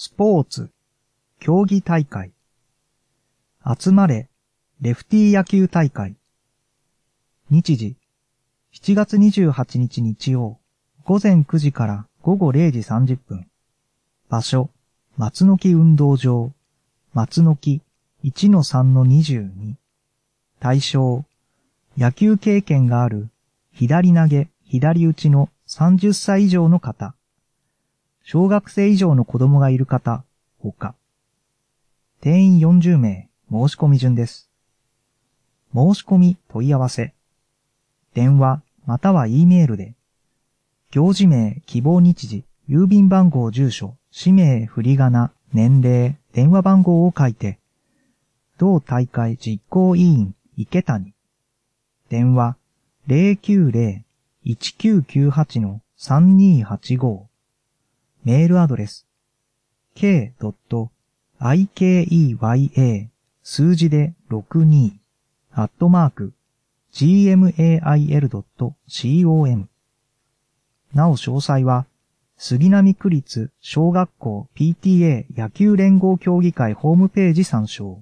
スポーツ、競技大会。集まれ、レフティー野球大会。日時、7月28日日曜、午前9時から午後0時30分。場所、松の木運動場、松の木 1-3-22。対象、野球経験がある、左投げ、左打ちの30歳以上の方。小学生以上の子供がいる方、ほか。定員40名、申し込み順です。申し込み問い合わせ。電話または E メールで、行事名、希望日時、郵便番号、住所、氏名、振り仮名、年齢、電話番号を書いて、同大会実行委員、池谷。電話、090-1998-3285。メールアドレス、k.ikeya 数字で62 @gmail.com。なお詳細は、杉並区立小学校 PTA 野球連合協議会ホームページ参照。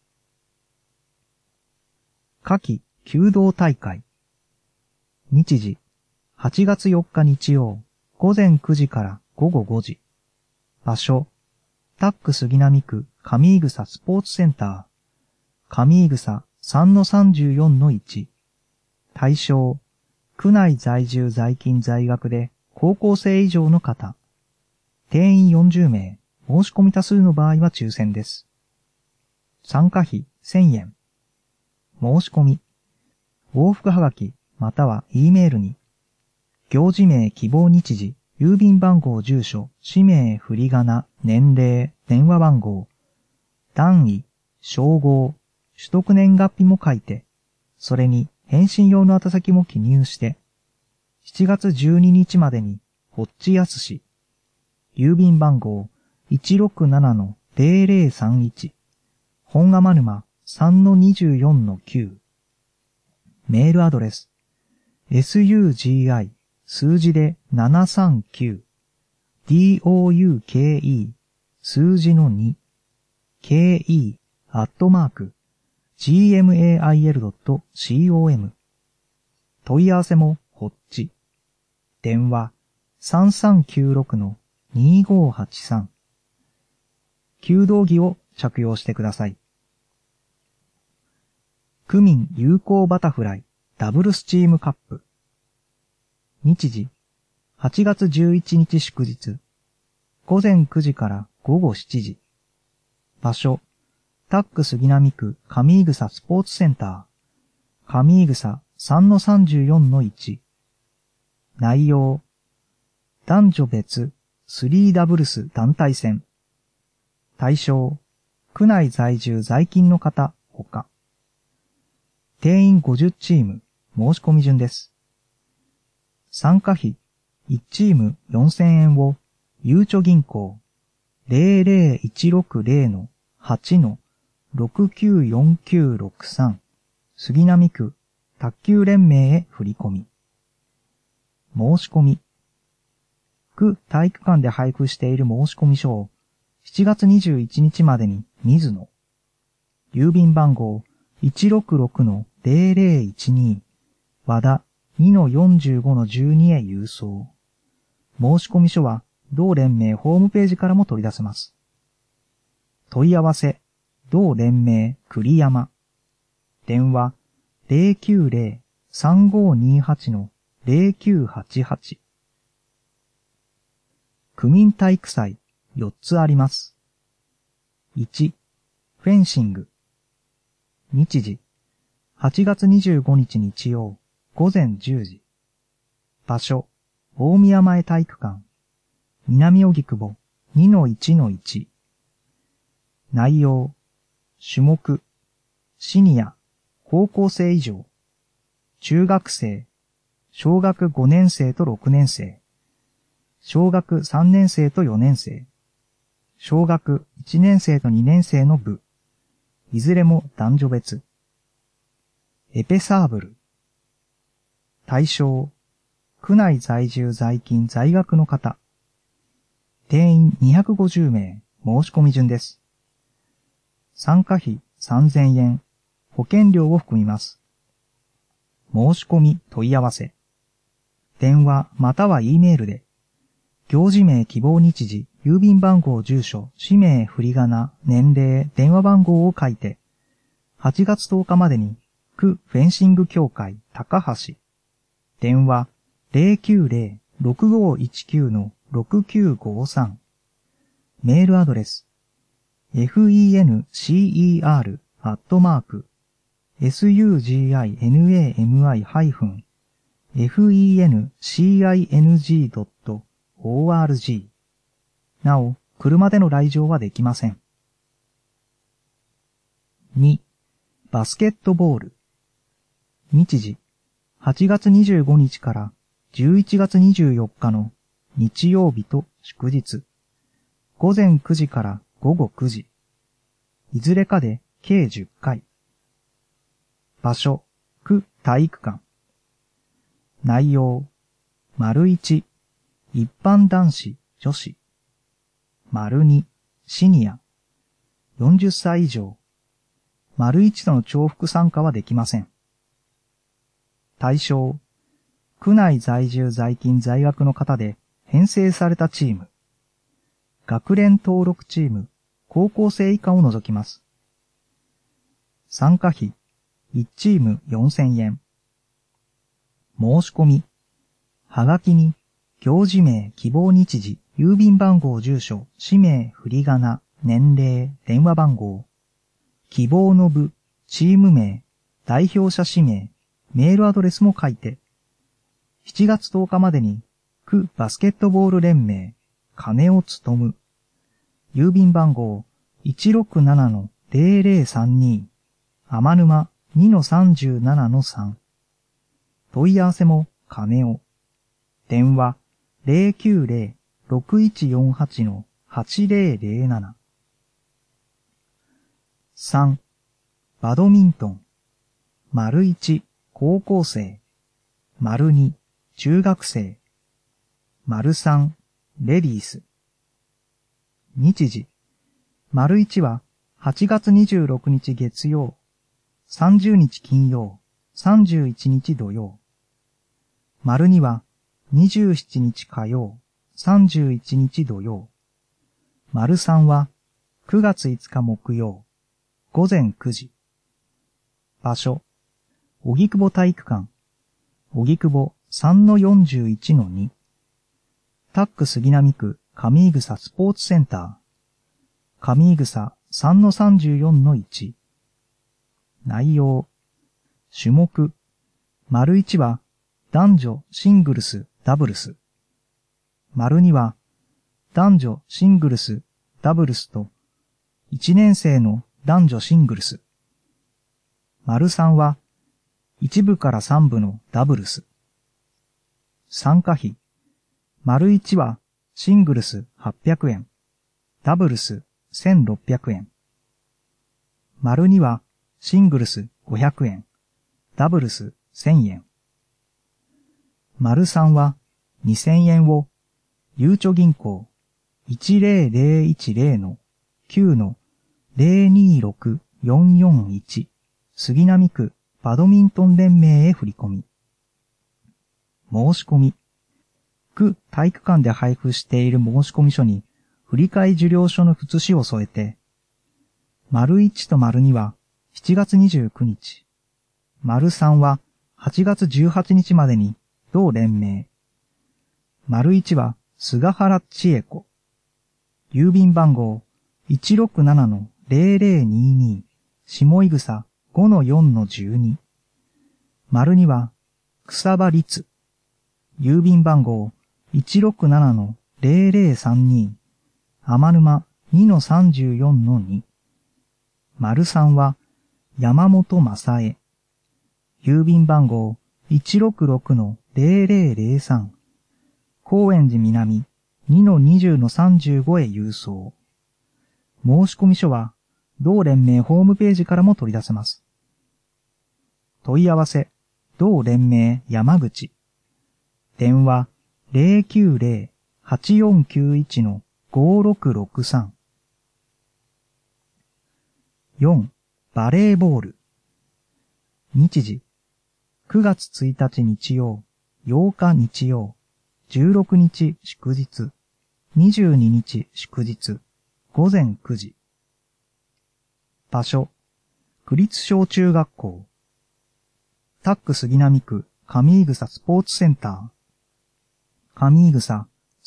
夏季弓道大会。日時、8月4日日曜、午前9時から午後5時。場所、タック杉並区上井草スポーツセンター。上井草 3-34-1。対象、区内在住在勤在学で高校生以上の方。定員40名、申し込み多数の場合は抽選です。参加費1000円。申し込み。往復はがきまたは E メールに、行事名、希望日時、郵便番号、住所、氏名、振り仮名、年齢、電話番号、段位、称号、取得年月日も書いて、それに返信用の宛先も記入して、7月12日までに、ホッチヤス市、郵便番号 167-0031、本蒲沼 3-24-9、メールアドレス、sugi 数字で739 douke 数字の2 ke @gmail.com。 問い合わせもホッチ。電話 3396-2583。弓道着を着用してください。区民有効バタフライダブルスチームカップ。日時、8月11日祝日、午前9時から午後7時。場所、タック杉並区上井草スポーツセンター。上井草 3-34-1。内容、男女別3ダブルス団体戦。対象、区内在住在勤の方、ほか。定員50チーム、申し込み順です。参加費、1チーム4000円を、ゆうちょ銀行、00160-8-694963、杉並区、卓球連盟へ振り込み。申し込み。区体育館で配布している申し込み書を、7月21日までに水野。郵便番号 166-0012 和田 2-45-12 へ郵送。申し込み書は同連盟ホームページからも取り出せます。問い合わせ、同連盟栗山。電話 090-3528-0988。区民体育祭4つあります。1、フェンシング。日時、8月25日日曜、午前10時。場所、大宮前体育館。南荻窪 2-1-1。内容、種目、シニア、高校生以上、中学生、小学5年生と6年生、小学3年生と4年生、小学1年生と2年生の部、いずれも男女別。エペサーブル。対象、区内在住在勤在学の方。定員250名、 申込順です。参加費3000円、保険料を含みます。申し込み問い合わせ。電話または E メールで、行事名、希望日時、郵便番号、住所、氏名、振り仮名、年齢、電話番号を書いて、8月10日までに、区フェンシング協会高橋。電話 090-6519-6953。メールアドレス fencing-fencing.org。なお、車での来場はできません。2、バスケットボール。日時、8月25日から11月24日の日曜日と祝日。午前9時から午後9時。いずれかで計10回。場所、区体育館。内容、1、一般男子、女子。2、シニア。40歳以上。1との重複参加はできません。対象、区内在住在勤在学の方で編成されたチーム。学連登録チーム、高校生以下を除きます。参加費、1チーム4000円。申し込み、はがきに、行事名、希望日時、郵便番号、住所、氏名、振り仮名、年齢、電話番号、希望の部、チーム名、代表者氏名、メールアドレスも書いて、7月10日までに、区バスケットボール連盟、金を務む、郵便番号 167-0032、天沼 2-37-3。問い合わせも金を。電話 090-6148-8007。3、バドミントン。1、高校生。2、中学生。3、レディース。日時。1は8月26日月曜、30日金曜、31日土曜。2は27日火曜、31日土曜。3は9月5日木曜、午前9時。場所、荻窪体育館、荻窪 3-41-2。タック杉並区上井草スポーツセンター、上井草 3-34-1。内容、種目、1は男女シングルスダブルス。2は男女シングルスダブルスと1年生の男女シングルス。3は1部から3部のダブルス。参加費、1はシングルス800円、ダブルス1600円。2はシングルス500円、ダブルス1000円。3は2000円をゆうちょ銀行 10010-9-026441 杉並区バドミントン連盟へ振り込み。申し込み。区体育館で配布している申込書に振替受領書の写しを添えて、1と2は7月29日、3は8月18日までに同連盟。1は菅原千恵子。郵便番号 167-0022 下井草 5-4-12。2は草場律。郵便番号 167-0032 天沼 2-34-2。3は山本正恵。郵便番号 166-0003 高円寺南 2-20-35 へ郵送。申込書は同連盟ホームページからも取り出せます。問い合わせ、同連盟山口。電話 090-8491-5663 4、バレーボール。日時、9月1日日曜、8日日曜、16日祝日、22日祝日、午前9時。場所、区立小中学校。タック杉並区上井草スポーツセンター。上井草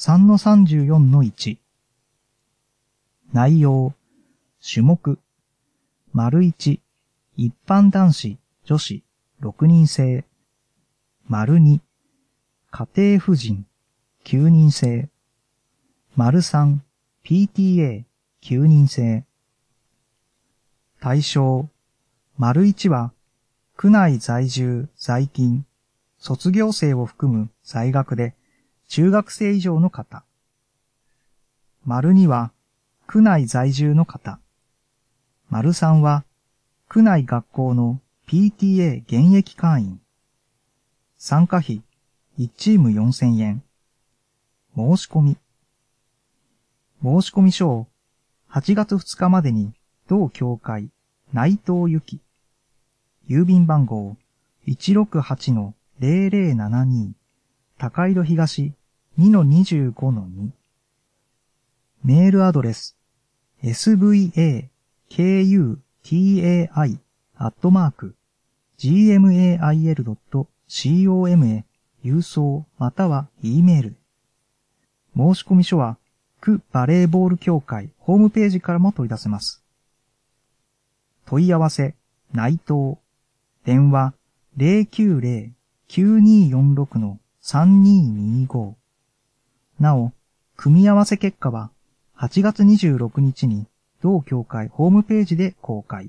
3-34-1。内容、種目、1、一般男子、女子、6人制。2、家庭婦人、9人制。3、PTA、9人制。対象、1は、区内在住、在勤、卒業生を含む在学で、中学生以上の方。2は、区内在住の方。3は、区内学校の PTA 現役会員。参加費、1チーム4000円。申し込み。申し込み書を、8月2日までに、同協会、内藤由紀。郵便番号、168-0072、高井戸東 2-25-2。メールアドレス、svaki@gmail.com へ郵送または E メールで。申し込み書は、区バレーボール協会ホームページからも取り出せます。問い合わせ、内藤。電話、090-9246-3225。なお、組み合わせ結果は、8月26日に同協会ホームページで公開。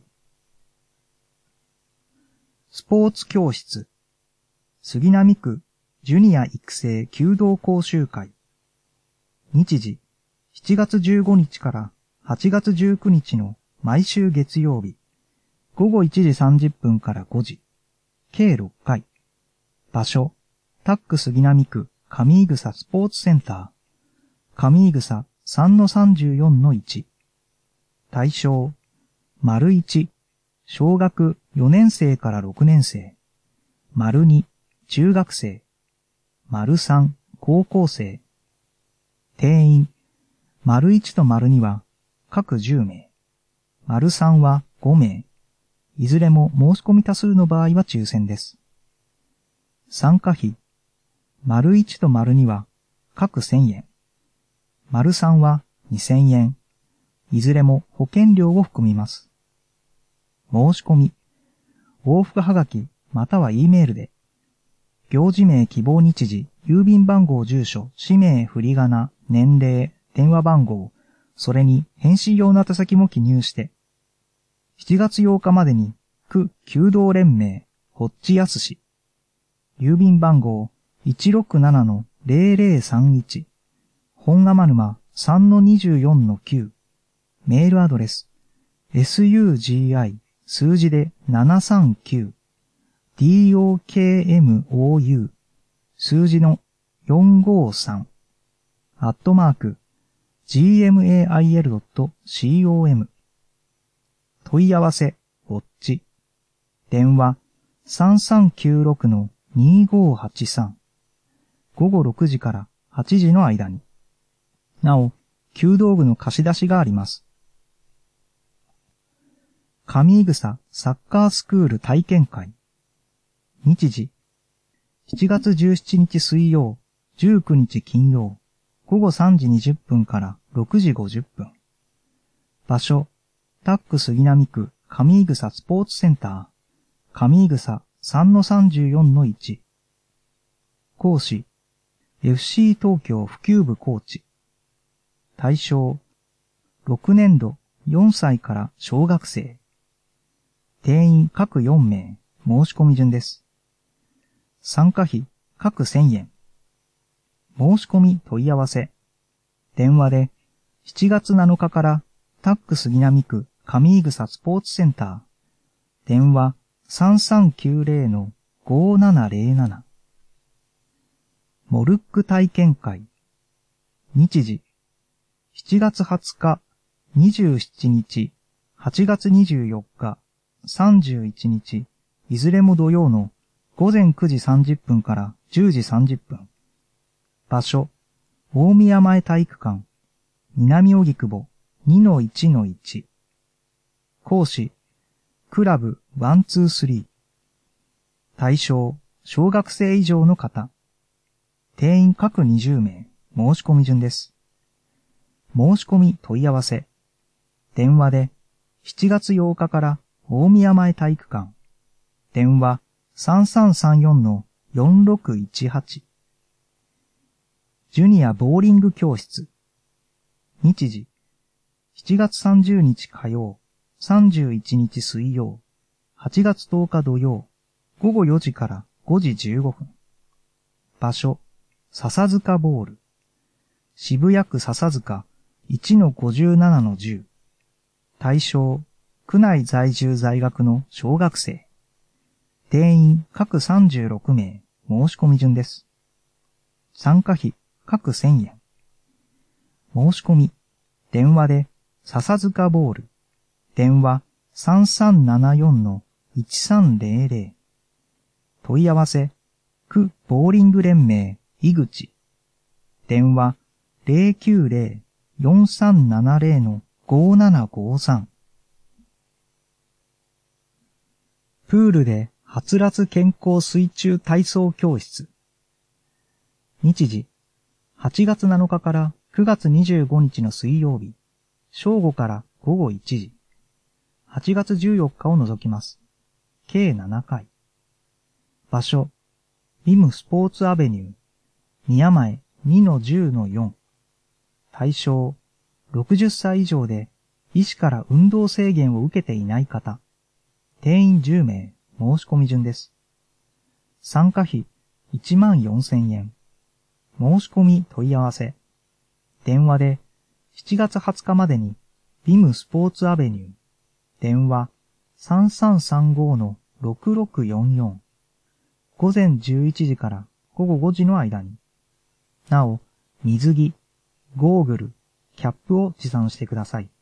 スポーツ教室。杉並区ジュニア育成弓道講習会。日時、7月15日から8月19日の毎週月曜日。午後1時30分から5時。計6回。場所、タック杉並区上井草スポーツセンター。上井草 3-34-1。対象、1、小学4年生から6年生。2、中学生。3、高校生。定員、1と2は各10名。3は5名。いずれも申し込み多数の場合は抽選です。参加費、1と2は各1000円。3は2000円。いずれも保険料を含みます。申し込み、往復はがきまたは E メールで、行事名希望日時、郵便番号住所、氏名振り仮名、年齢、電話番号、それに返信用の宛先も記入して、7月8日までに、区弓道連盟、ホッチヤス市。郵便番号 167-0031。本釜沼 3-24-9。メールアドレス、sugi 数字で739。dokmou 数字の453。@gmail.com。問い合わせ、ウォッチ。電話、3396-2583。午後6時から8時の間に。なお、弓道具の貸し出しがあります。上井草サッカースクール体験会。日時、7月17日水曜、19日金曜、午後3時20分から6時50分。場所、タック杉並区上井草スポーツセンター。上井草 3-34-1。講師、FC 東京普及部コーチ。対象、6年度4歳から小学生。定員各4名、申し込み順です。参加費各1000円。申し込み問い合わせ。電話で7月7日からタック杉並区上井草スポーツセンター。電話 3390-5707。モルック体験会。日時7月20日、27日 8月24日、31日、いずれも土曜の午前9時30分から10時30分。場所、大宮前体育館、南荻窪 2-1-1。講師、クラブ123。対象、小学生以上の方。定員各20名、申し込み順です。申し込み問い合わせ。電話で、7月8日から大宮前体育館。電話 3334-4618。ジュニアボーリング教室。日時、7月30日火曜、31日水曜、8月10日土曜、午後4時から5時15分。場所、笹塚ボール。渋谷区笹塚 1-57-10。対象、区内在住在学の小学生。定員各36名、申し込み順です。参加費各1000円。申し込み、電話で、笹塚ボール。電話 3374-1300。問い合わせ、区ボーリング連盟、井口。電話 090-4370-5753。プールではつらつ健康水中体操教室。日時、8月7日から9月25日の水曜日、正午から午後1時。8月14日を除きます。計7回。場所、ビムスポーツアベニュー、宮前 2-10-4。対象、60歳以上で医師から運動制限を受けていない方。定員10名、申し込み順です。参加費14,000円。申し込み問い合わせ。電話で7月20日までにビムスポーツアベニュー。電話 3335-6644。午前11時から午後5時の間に。なお、水着、ゴーグル、キャップを持参してください。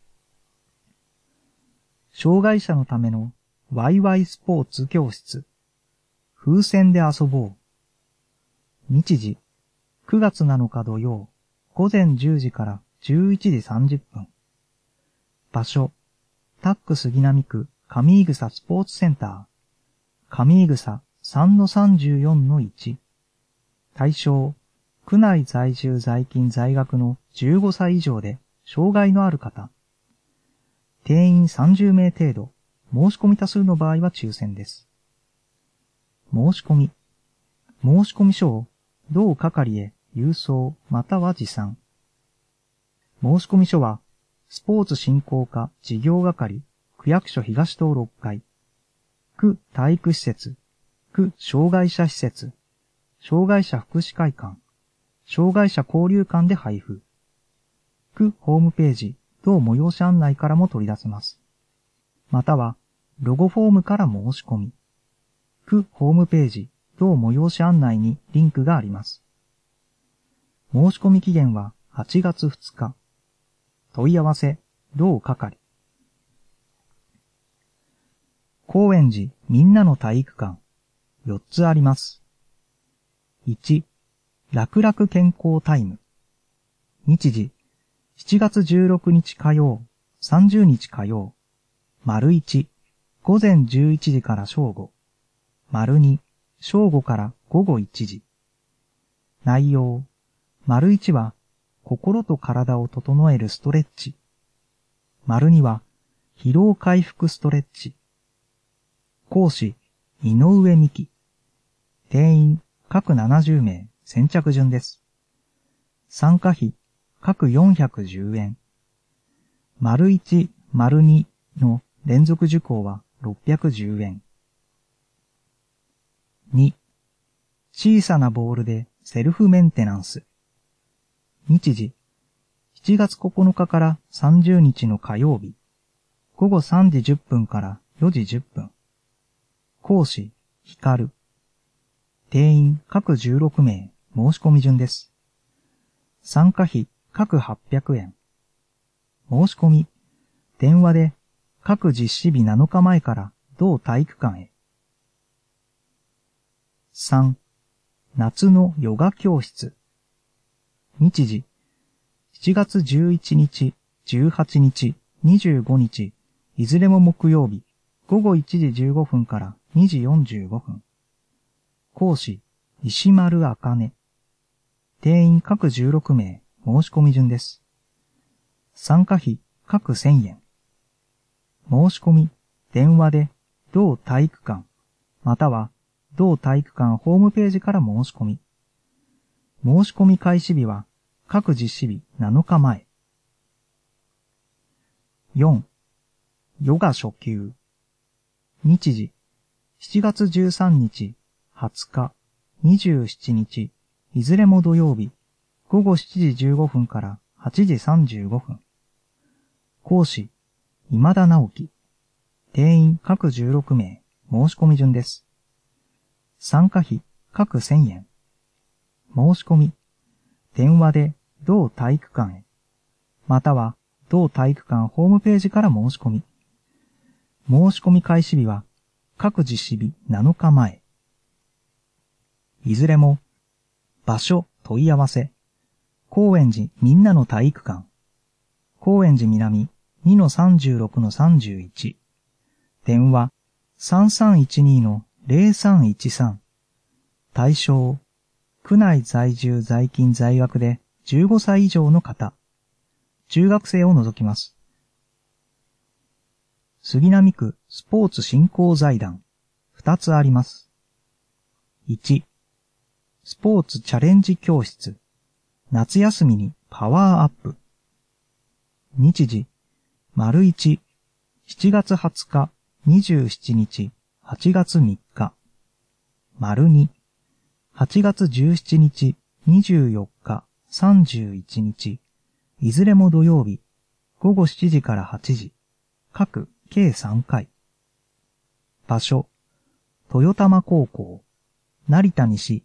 障害者のためのワイワイスポーツ教室。風船で遊ぼう。日時、9月7日土曜、午前10時から11時30分。場所、タック杉並区上井草スポーツセンター。上井草 3-34-1。対象、区内在住在勤在学の15歳以上で障害のある方。定員30名程度、申し込み多数の場合は抽選です。申し込み書を同係へ郵送または持参。申し込み書は、スポーツ振興課事業係、区役所東棟6階、区体育施設、区障害者施設、障害者福祉会館、障害者交流館で配布。区ホームページ、同催し案内からも取り出せます。または、ロゴフォームから申し込み。区ホームページ、同催し案内にリンクがあります。申し込み期限は8月2日。問い合わせ、同係。高円寺みんなの体育館、4つあります。1、楽々健康タイム。日時、7月16日火曜、30日火曜。丸1、午前11時から正午。丸2、正午から午後1時。内容、丸1は、心と体を整えるストレッチ。丸2は、疲労回復ストレッチ。講師、井上美希。定員、各70名、先着順です。参加費、各410円。丸1、丸2の連続受講は610円。2、小さなボールでセルフメンテナンス。日時、7月9日から30日の火曜日、午後3時10分から4時10分。講師、光。定員各16名、申し込み順です。参加費各800円。申し込み、電話で各実施日7日前から同体育館へ。3. 夏のヨガ教室。日時、7月11日、18日、25日、いずれも木曜日、午後1時15分から2時45分。講師、石丸茜。定員各16名、申し込み順です。参加費、各1000円。申し込み、電話で、同体育館、または、同体育館ホームページから申し込み。申し込み開始日は、各実施日7日前。4. ヨガ初級。日時、7月13日、20日、27日、いずれも土曜日、午後7時15分から8時35分。講師、今田直樹。定員各16名、申し込み順です。参加費、各1000円。申し込み、電話で同体育館へ、または同体育館ホームページから申し込み。申し込み開始日は各実施日7日前。いずれも場所問い合わせ。高円寺みんなの体育館。高円寺南 2-36-31。電話 3312-0313。対象、区内在住在勤在学で15歳以上の方。中学生を除きます。杉並区スポーツ振興財団。2つあります。1、スポーツチャレンジ教室。夏休みにパワーアップ。日時、1、7月20日、27日、8月3日。2、8月17日、24日、31日。いずれも土曜日、午後7時から8時。各計3回。場所、豊玉高校。成田西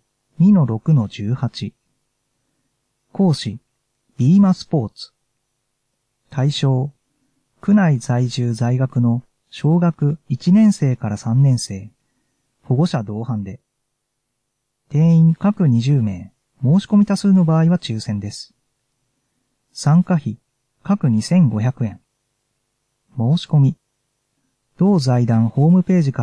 2-6-18。講師、ビーマスポーツ。対象、区内在住在学の小学1年生から3年生、保護者同伴で。定員各20名、申し込み多数の場合は抽選です。参加費、各2500円。申し込み。同財団ホームページから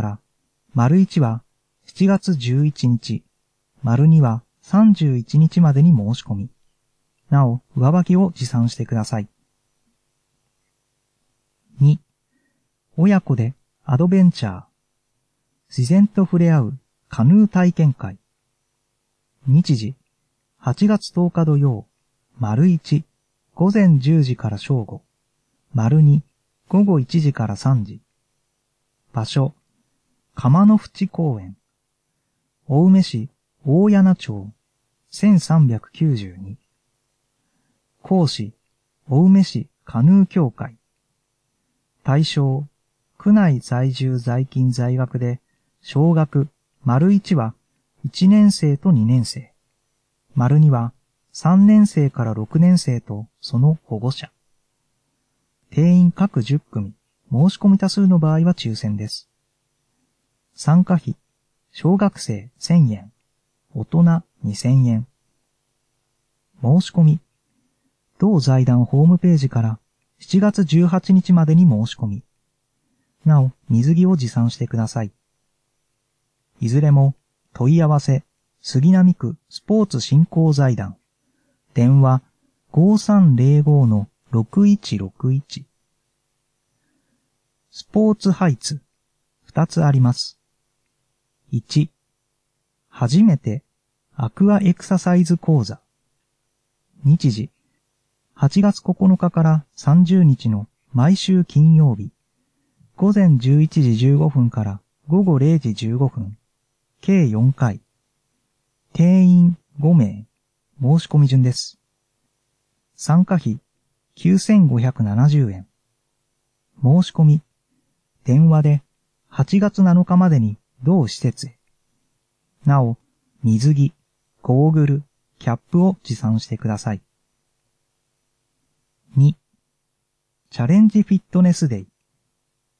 、1は7月11日、2は31日までに申し込み。なお、上履きを持参してください。2、親子でアドベンチャー。自然と触れ合うカヌー体験会。日時、8月10日土曜、1、午前10時から正午。2、午後1時から3時。場所、釜の淵公園。青梅市大柳町、1392。講師、青梅市カヌー協会。対象、区内在住在勤在学で、小学、1は1年生と2年生。2は3年生から6年生とその保護者。定員各10組、申し込み多数の場合は抽選です。参加費、小学生1000円、大人2000円。申し込み、同財団ホームページから7月18日までに申し込み。なお、水着を持参してください。いずれも、問い合わせ、杉並区スポーツ振興財団。電話、5305-6161。スポーツハイツ。2つあります。1、初めてアクアエクササイズ講座。日時、8月9日から30日の毎週金曜日。午前11時15分から午後0時15分。計4回。定員5名。申し込み順です。参加費9570円。申し込み。電話で8月7日までに同施設へ。なお、水着、ゴーグル、キャップを持参してください。2、チャレンジフィットネスデイ。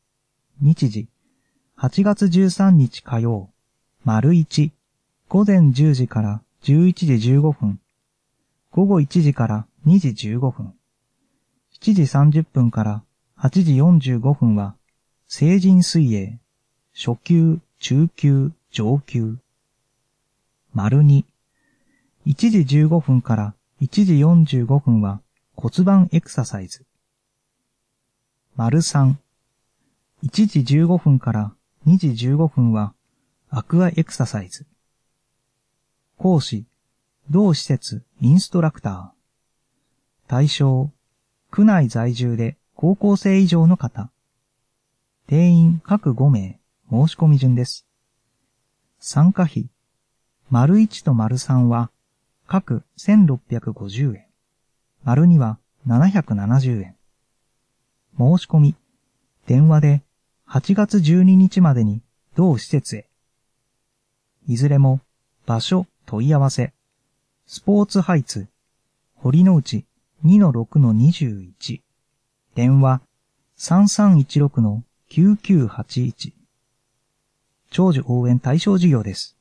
日時、8月13日火曜、丸1、午前10時から11時15分、午後1時から2時15分、7時30分から8時45分は、成人水泳、初級、中級、上級。丸2、1時15分から1時45分は骨盤エクササイズ。丸3、1時15分から2時15分はアクアエクササイズ。講師、同施設インストラクター。対象、区内在住で高校生以上の方。定員各5名、申し込み順です。参加費、丸1と丸3は各1650円。丸2は770円。申し込み、電話で8月12日までに同施設へ。いずれも場所問い合わせ、スポーツハイツ、堀之内 2-6-21。電話 3316-9981。長寿応援対象事業です。